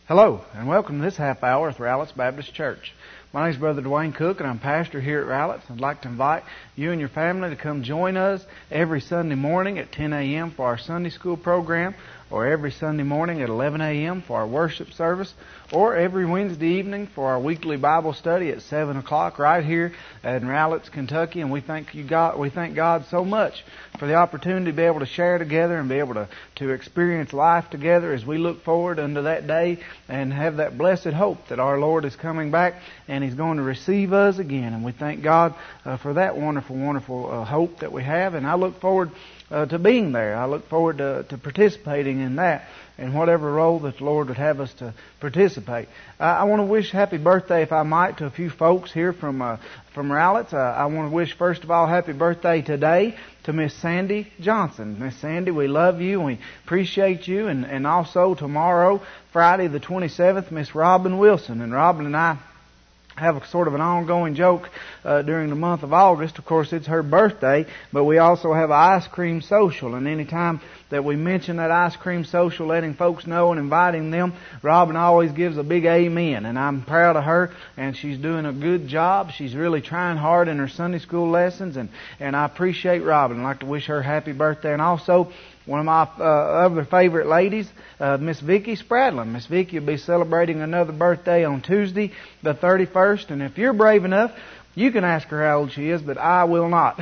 Hello, and welcome to this half hour with Rowlett's Baptist Church. My name is Brother Dwayne Cook, and I'm pastor here at Rowlett's. I'd like to invite you and your family to come join us every Sunday morning at 10 a.m. for our Sunday school program, or every Sunday morning at 11 a.m. for our worship service, or every Wednesday evening for our weekly Bible study at 7 o'clock right here in Rowlett's, Kentucky. And we thank God so much for the opportunity to be able to share together and be able to experience life together as we look forward unto that day and have that blessed hope that our Lord is coming back and He's going to receive us again. And we thank God for that wonderful hope that we have. And I look forward to being there. I look forward to participating in that, in whatever role that the Lord would have us to participate. I want to wish happy birthday, if I might, to a few folks here from Rowlett's. I want to wish, first of all, happy birthday today to Miss Sandy Johnson. Miss Sandy, we love you and we appreciate you. And also tomorrow, Friday the 27th, Miss Robin Wilson. And Robin and I have a sort of an ongoing joke during the month of August. Of course, it's her birthday, but we also have an ice cream social. And any time that we mention that ice cream social, letting folks know and inviting them, Robin always gives a big amen. And I'm proud of her, and she's doing a good job. She's really trying hard in her Sunday school lessons, and I appreciate Robin. I'd like to wish her happy birthday. And also, one of my other favorite ladies, Miss Vicki Spradlin. Miss Vicki will be celebrating another birthday on Tuesday, the 31st. And if you're brave enough, you can ask her how old she is, but I will not.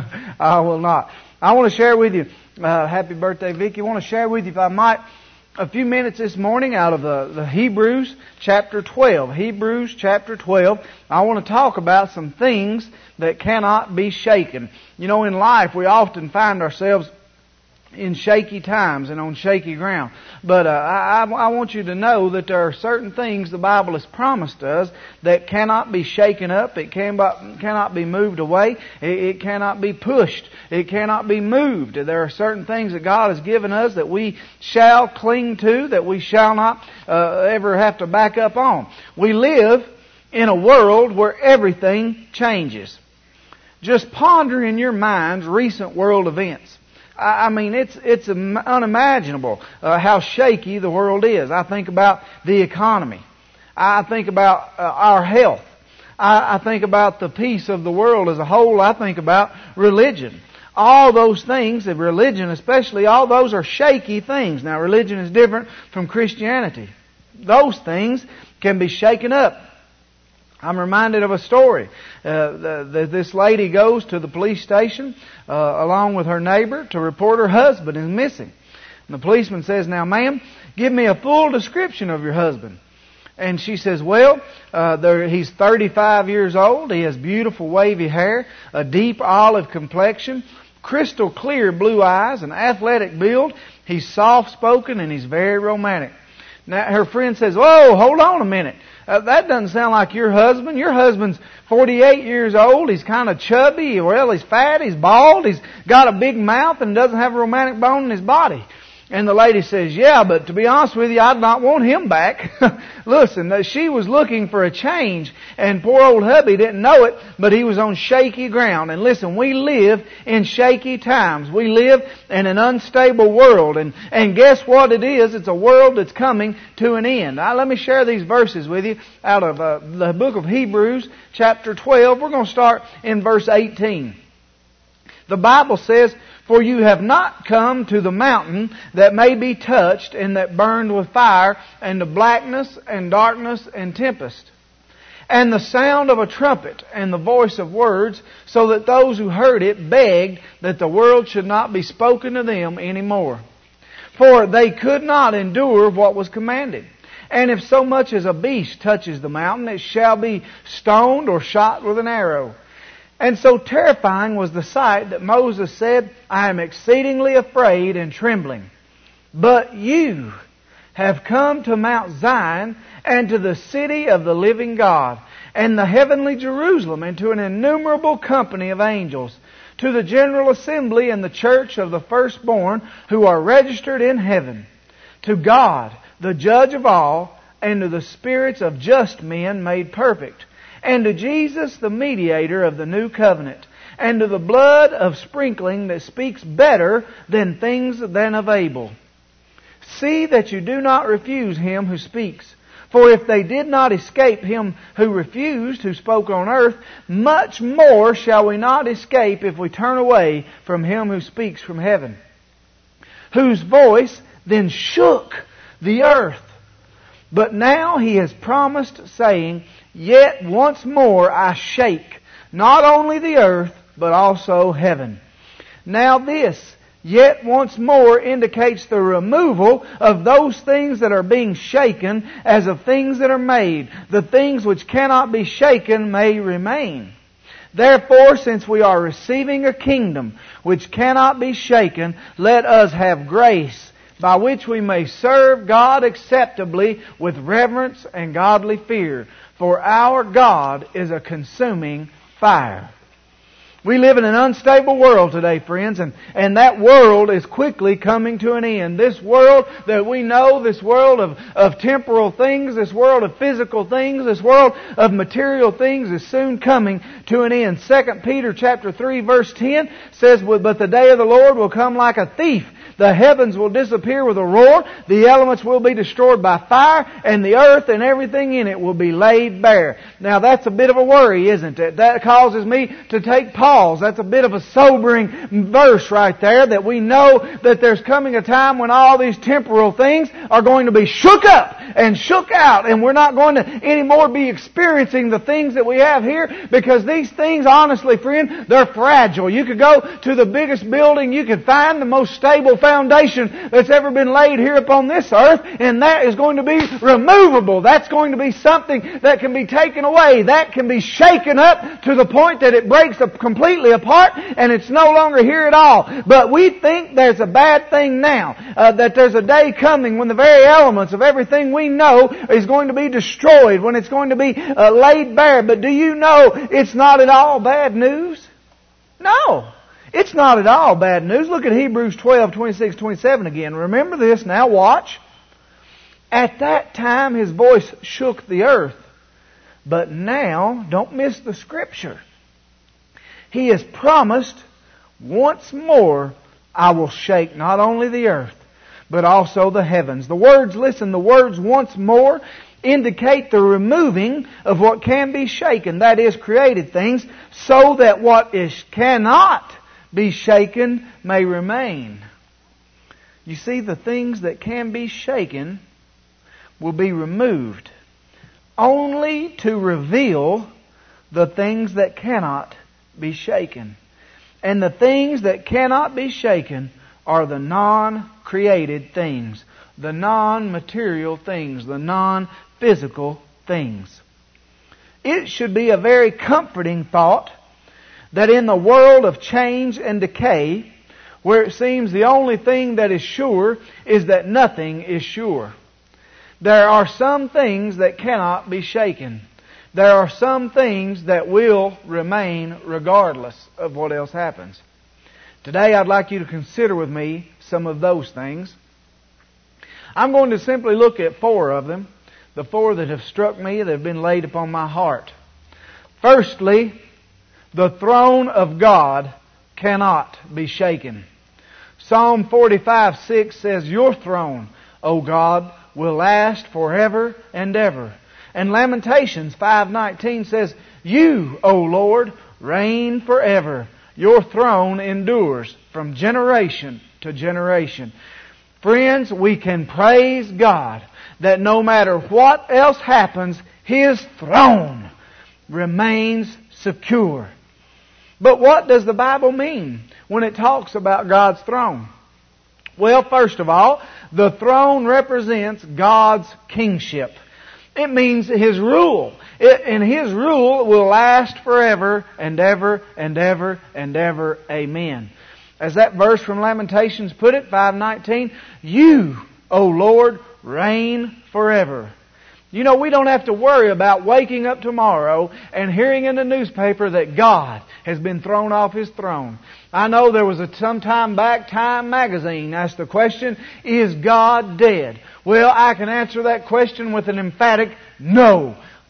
I will not. I want to share with you, happy birthday, Vicki. I want to share with you, if I might, a few minutes this morning out of the Hebrews chapter 12. Hebrews chapter 12. I want to talk about some things that cannot be shaken. You know, in life we often find ourselves in shaky times and on shaky ground. But I want you to know that there are certain things the Bible has promised us that cannot be shaken up. It cannot be moved away. It cannot be pushed. It cannot be moved. There are certain things that God has given us that we shall cling to, that we shall not ever have to back up on. We live in a world where everything changes. Just ponder in your minds recent world events. I mean, it's unimaginable how shaky the world is. I think about the economy. I think about our health. I think about the peace of the world as a whole. I think about religion. All those things, and religion especially, all those are shaky things. Now, religion is different from Christianity. Those things can be shaken up. I'm reminded of a story. This lady goes to the police station along with her neighbor to report her husband is missing. And the policeman says, "Now, ma'am, give me a full description of your husband." And she says, "Well, he's 35 years old. He has beautiful wavy hair, a deep olive complexion, crystal clear blue eyes, an athletic build. He's soft-spoken and he's very romantic." Now, her friend says, "Whoa, hold on a minute. That doesn't sound like your husband. Your husband's 48 years old. He's kind of chubby. Well, he's fat. He's bald. He's got a big mouth and doesn't have a romantic bone in his body." And the lady says, "Yeah, but to be honest with you, I'd not want him back." Listen, she was looking for a change, and poor old hubby didn't know it, but he was on shaky ground. And listen, we live in shaky times. We live in an unstable world. And guess what it is? It's a world that's coming to an end. Now, let me share these verses with you out of the book of Hebrews, chapter 12. We're going to start in verse 18. The Bible says, "For you have not come to the mountain that may be touched and that burned with fire and the blackness and darkness and tempest, and the sound of a trumpet and the voice of words, so that those who heard it begged that the world should not be spoken to them any more. For they could not endure what was commanded. And if so much as a beast touches the mountain, it shall be stoned or shot with an arrow. And so terrifying was the sight that Moses said, I am exceedingly afraid and trembling. But you have come to Mount Zion and to the city of the living God, and the heavenly Jerusalem, and to an innumerable company of angels, to the general assembly and the church of the firstborn who are registered in heaven, to God, the judge of all, and to the spirits of just men made perfect, and to Jesus, the mediator of the new covenant, and to the blood of sprinkling that speaks better than things than of Abel. See that you do not refuse Him who speaks. For if they did not escape Him who refused, who spoke on earth, much more shall we not escape if we turn away from Him who speaks from heaven, whose voice then shook the earth. But now He has promised, saying, Yet once more I shake, not only the earth, but also heaven. Now this, yet once more, indicates the removal of those things that are being shaken as of things that are made. The things which cannot be shaken may remain. Therefore, since we are receiving a kingdom which cannot be shaken, let us have grace by which we may serve God acceptably with reverence and godly fear. For our God is a consuming fire. We live in an unstable world today, friends, and that world is quickly coming to an end. This world that we know, this world of temporal things, this world of physical things, this world of material things is soon coming to an end. 2 Peter chapter 3 verse 10 says, But the day of the Lord will come like a thief. The heavens will disappear with a roar, the elements will be destroyed by fire, and the earth and everything in it will be laid bare. Now that's a bit of a worry, isn't it? That causes me to take pause. That's a bit of a sobering verse right there, that we know that there's coming a time when all these temporal things are going to be shook up and shook out, and we're not going to anymore be experiencing the things that we have here, because these things, honestly, friend, they're fragile. You could go to the biggest building you could find, the most stable foundation that's ever been laid here upon this earth, and that is going to be removable. That's going to be something that can be taken away. That can be shaken up to the point that it breaks up completely apart and it's no longer here at all. But we think there's a bad thing now, that there's a day coming when the very elements of everything we know is going to be destroyed, when it's going to be laid bare. But do you know it's not at all bad news? No. It's not at all bad news. Look at Hebrews 12:26-27 again. Remember this now, watch. At that time His voice shook the earth. But now, don't miss the Scripture. He has promised, once more I will shake not only the earth, but also the heavens. The words, listen, the words once more indicate the removing of what can be shaken, that is, created things, so that what cannot be shaken may remain. You see, the things that can be shaken will be removed, only to reveal the things that cannot be shaken. And the things that cannot be shaken are the non-created things, the non-material things, the non-physical things. It should be a very comforting thought that in the world of change and decay, where it seems the only thing that is sure is that nothing is sure, there are some things that cannot be shaken. There are some things that will remain regardless of what else happens. Today I'd like you to consider with me some of those things. I'm going to simply look at 4 of them, the 4 that have struck me, that have been laid upon my heart. Firstly, the throne of God cannot be shaken. Psalm 45:6 says, Your throne, O God, will last forever and ever. And Lamentations 5:19 says, You, O Lord, reign forever. Your throne endures from generation to generation. Friends, we can praise God that no matter what else happens, His throne remains secure. But what does the Bible mean when it talks about God's throne? Well, first of all, the throne represents God's kingship. It means His rule. And His rule will last forever and ever and ever and ever. Amen. As that verse from Lamentations put it, 5:19, You, O Lord, reign forever. You know, we don't have to worry about waking up tomorrow and hearing in the newspaper that God has been thrown off His throne. I know there was some time back, Time magazine asked the question, Is God dead? Well, I can answer that question with an emphatic no.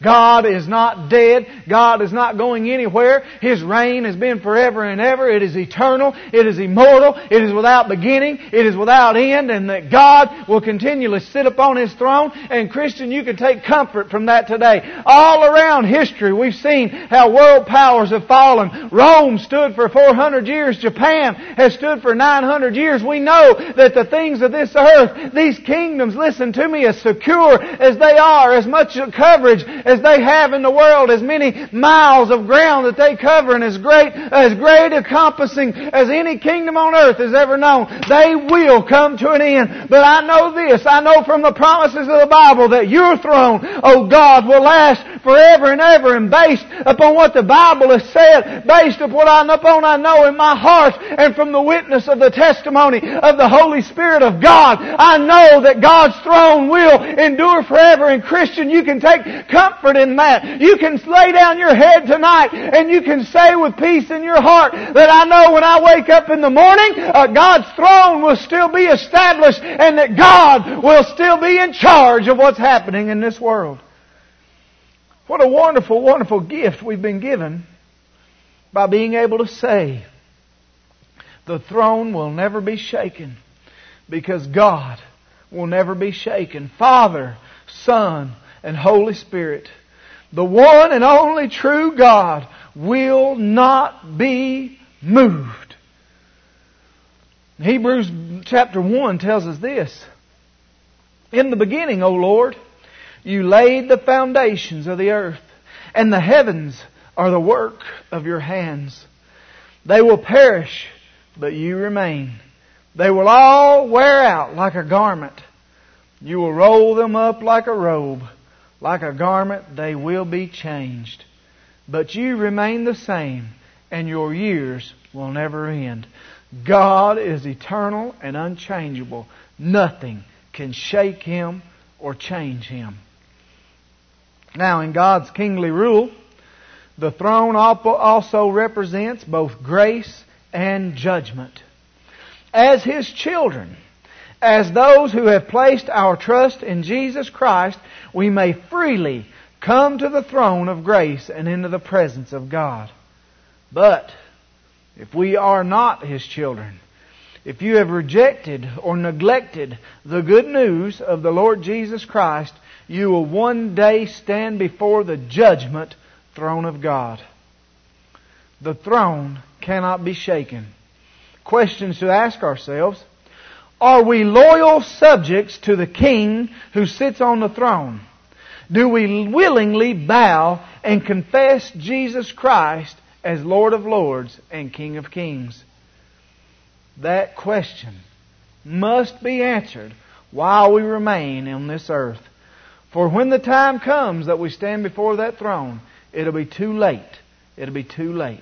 God is not dead. God is not going anywhere. His reign has been forever and ever. It is eternal. It is immortal. It is without beginning. It is without end. And that God will continually sit upon His throne. And Christian, you can take comfort from that today. All around history, we've seen how world powers have fallen. Rome stood for 400 years. Japan has stood for 900 years. We know that the things of this earth, these kingdoms, listen to me, as secure as they are, as much coverage as they have in the world, as many miles of ground that they cover, and as great encompassing as any kingdom on earth has ever known, they will come to an end. But I know this, I know from the promises of the Bible that your throne, oh God, will last forever and ever. And based upon what the Bible has said, based upon what I know in my heart, and from the witness of the testimony of the Holy Spirit of God, I know that God's throne will endure forever. And Christian, you can take comfort in that. You can lay down your head tonight and you can say with peace in your heart that I know when I wake up in the morning, God's throne will still be established and that God will still be in charge of what's happening in this world. What a wonderful, wonderful gift we've been given by being able to say the throne will never be shaken, because God will never be shaken. Father, Son, and Holy Spirit, the one and only true God, will not be moved. Hebrews chapter 1 tells us this. In the beginning, O Lord, You laid the foundations of the earth, and the heavens are the work of Your hands. They will perish, but You remain. They will all wear out like a garment. You will roll them up like a robe. Like a garment they will be changed. But You remain the same, and Your years will never end. God is eternal and unchangeable. Nothing can shake Him or change Him. Now, in God's kingly rule, the throne also represents both grace and judgment. As His children, as those who have placed our trust in Jesus Christ, we may freely come to the throne of grace and into the presence of God. But if we are not His children, if you have rejected or neglected the good news of the Lord Jesus Christ, you will one day stand before the judgment throne of God. The throne cannot be shaken. Questions to ask ourselves: are we loyal subjects to the King who sits on the throne? Do we willingly bow and confess Jesus Christ as Lord of Lords and King of Kings? That question must be answered while we remain on this earth. For when the time comes that we stand before that throne, it'll be too late. It'll be too late.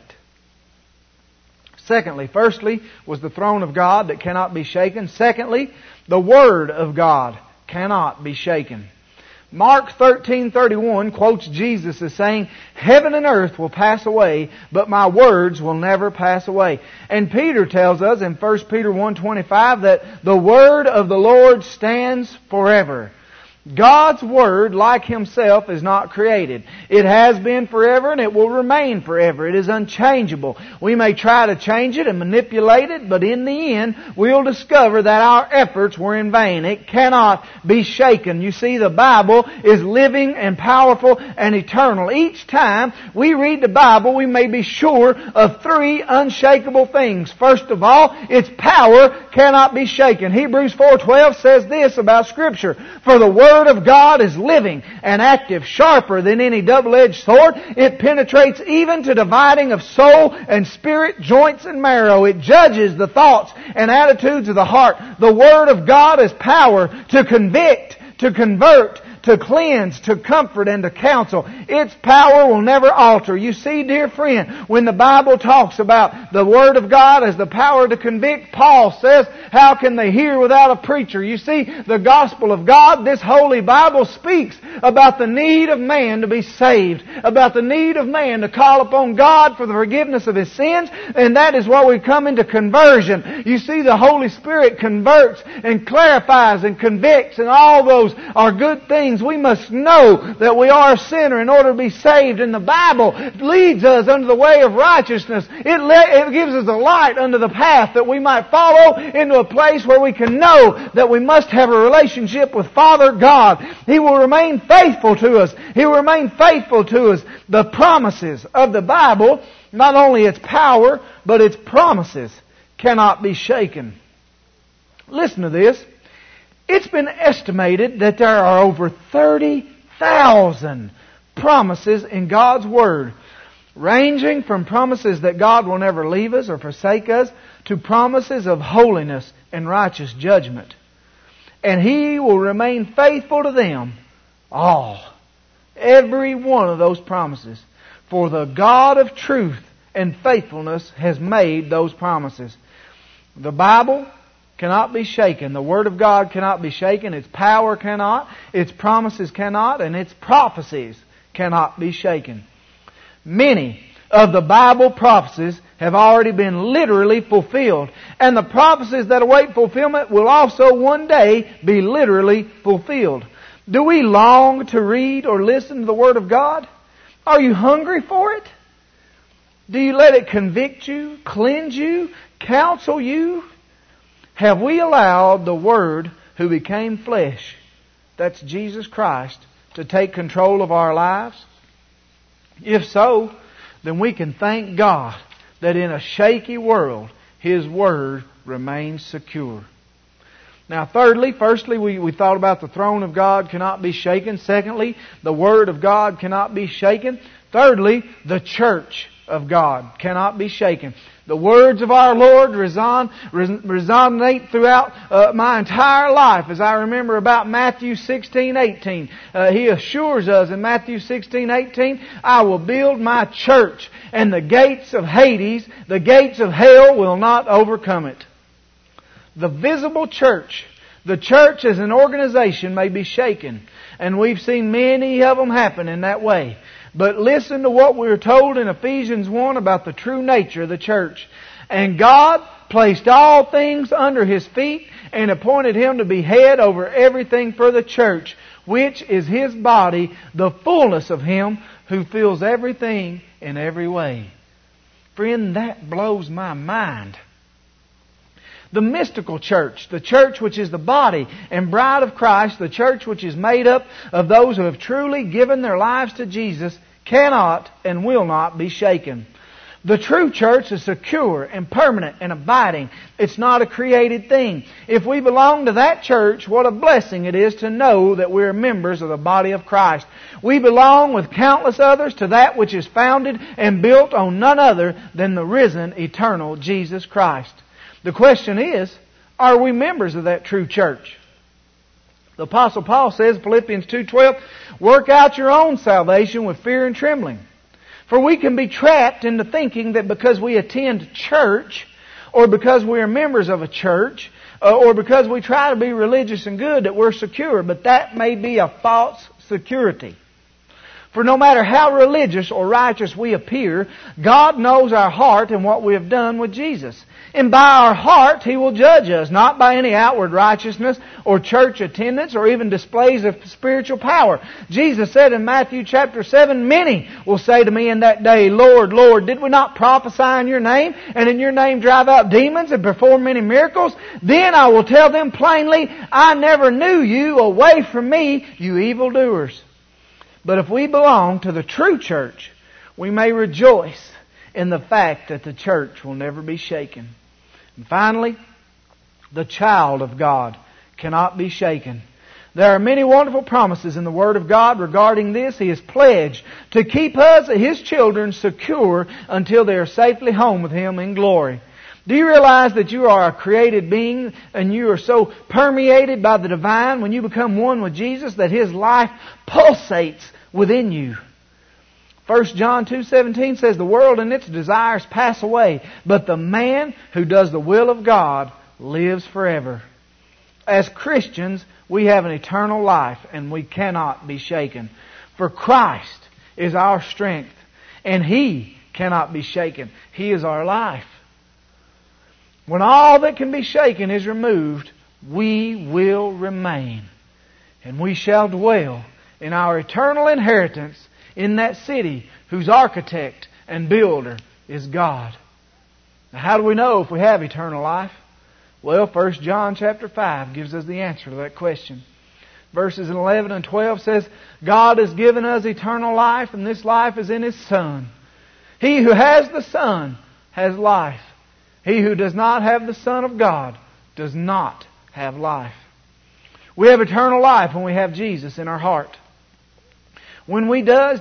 Secondly, firstly, was the throne of God that cannot be shaken. Secondly, the Word of God cannot be shaken. Mark 13:31 quotes Jesus as saying, "Heaven and earth will pass away, but my words will never pass away." And Peter tells us in 1 Peter 1:25 that the Word of the Lord stands forever. God's Word, like Himself, is not created. It has been forever and it will remain forever. It is unchangeable. We may try to change it and manipulate it, but in the end, we'll discover that our efforts were in vain. It cannot be shaken. You see, the Bible is living and powerful and eternal. Each time we read the Bible, we may be sure of three unshakable things. First of all, its power cannot be shaken. Hebrews 4:12 says this about Scripture: "For the Word of God is living and active, sharper than any double-edged sword. It penetrates even to dividing of soul and spirit, joints and marrow. It judges the thoughts and attitudes of the heart." The Word of God has power to convict, to convert, to cleanse, to comfort, and to counsel. Its power will never alter. You see, dear friend, when the Bible talks about the Word of God as the power to convict, Paul says, how can they hear without a preacher? You see, the gospel of God, this holy Bible, speaks about the need of man to be saved, about the need of man to call upon God for the forgiveness of his sins, and that is why we come into conversion. You see, the Holy Spirit converts and clarifies and convicts, and all those are good things means we must know that we are a sinner in order to be saved. And the Bible leads us unto the way of righteousness. It gives us a light unto the path that we might follow into a place where we can know that we must have a relationship with Father God. He will remain faithful to us. He will remain faithful to us. The promises of the Bible, not only its power, but its promises cannot be shaken. Listen to this. It's been estimated that there are over 30,000 promises in God's Word, ranging from promises that God will never leave us or forsake us to promises of holiness and righteous judgment. And He will remain faithful to them all. Every one of those promises. For the God of truth and faithfulness has made those promises. The Bible cannot be shaken. The Word of God cannot be shaken. Its power cannot. Its promises cannot. And its prophecies cannot be shaken. Many of the Bible prophecies have already been literally fulfilled. And the prophecies that await fulfillment will also one day be literally fulfilled. Do we long to read or listen to the Word of God? Are you hungry for it? Do you let it convict you, cleanse you, counsel you? Have we allowed the Word who became flesh, that's Jesus Christ, to take control of our lives? If so, then we can thank God that in a shaky world, His Word remains secure. Now, firstly, we thought about the throne of God cannot be shaken. Secondly, the Word of God cannot be shaken. Thirdly, the church of God cannot be shaken. The words of our Lord resonate throughout my entire life as I remember about Matthew 16:18. He assures us in Matthew 16:18, I will build my church, and the gates of Hades, the gates of hell will not overcome it. The visible church, the church as an organization, may be shaken. And we've seen many of them happen in that way. But listen to what we were told in Ephesians 1 about the true nature of the church. And God placed all things under His feet and appointed Him to be head over everything for the church, which is His body, the fullness of Him who fills everything in every way. Friend, that blows my mind. The mystical church, the church which is the body and bride of Christ, the church which is made up of those who have truly given their lives to Jesus, cannot and will not be shaken. The true church is secure and permanent and abiding. It's not a created thing. If we belong to that church, what a blessing it is to know that we are members of the body of Christ. We belong with countless others to that which is founded and built on none other than the risen, eternal Jesus Christ. The question is, are we members of that true church? The Apostle Paul says, Philippians 2:12, work out your own salvation with fear and trembling. For we can be trapped into thinking that because we attend church, or because we are members of a church, or because we try to be religious and good, that we're secure. But that may be a false security. For no matter how religious or righteous we appear, God knows our heart and what we have done with Jesus. And by our heart He will judge us, not by any outward righteousness or church attendance or even displays of spiritual power. Jesus said in Matthew chapter 7, many will say to me in that day, Lord, Lord, did we not prophesy in Your name, and in Your name drive out demons and perform many miracles? Then I will tell them plainly, I never knew you. Away from me, you evildoers. But if we belong to the true church, we may rejoice in the fact that the church will never be shaken. And finally, the child of God cannot be shaken. There are many wonderful promises in the Word of God regarding this. He has pledged to keep us, His children, secure until they are safely home with Him in glory. Do you realize that you are a created being and you are so permeated by the divine when you become one with Jesus that His life pulsates within you? 1 John 2:17 says, the world and its desires pass away, but the man who does the will of God lives forever. As Christians, we have an eternal life and we cannot be shaken. For Christ is our strength and He cannot be shaken. He is our life. When all that can be shaken is removed, we will remain. And we shall dwell in our eternal inheritance in that city whose architect and builder is God. Now, how do we know if we have eternal life? Well, 1 John chapter 5 gives us the answer to that question. Verses 11 and 12 says, God has given us eternal life, and this life is in His Son. He who has the Son has life. He who does not have the Son of God does not have life. We have eternal life when we have Jesus in our heart. When does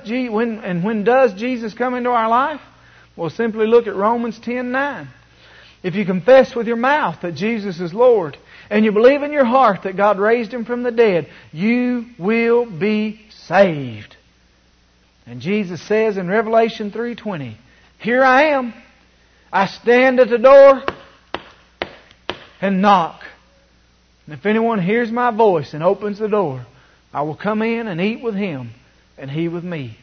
Jesus come into our life? Well, simply look at Romans 10:9. If you confess with your mouth that Jesus is Lord, and you believe in your heart that God raised Him from the dead, you will be saved. And Jesus says in Revelation 3:20, Here I am. I stand at the door and knock. And if anyone hears my voice and opens the door, I will come in and eat with him and he with me.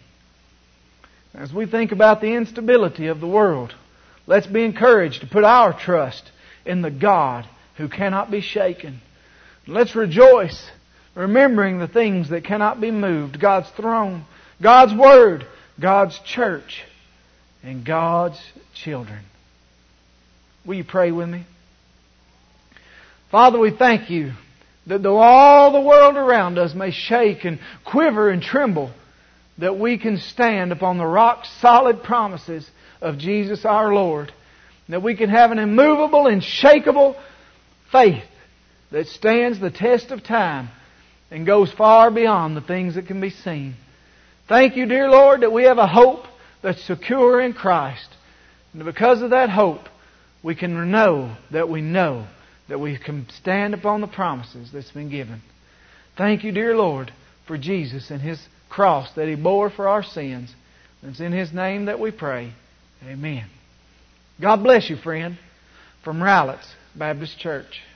As we think about the instability of the world, let's be encouraged to put our trust in the God who cannot be shaken. Let's rejoice, remembering the things that cannot be moved. God's throne, God's Word, God's church, and God's children. Will you pray with me? Father, we thank You that though all the world around us may shake and quiver and tremble, that we can stand upon the rock-solid promises of Jesus our Lord. That we can have an immovable, unshakable faith that stands the test of time and goes far beyond the things that can be seen. Thank You, dear Lord, that we have a hope that's secure in Christ. And because of that hope, we can know that we can stand upon the promises that's been given. Thank You, dear Lord, for Jesus and His cross that He bore for our sins. It's in His name that we pray. Amen. God bless you, friend, from Rowlett's Baptist Church.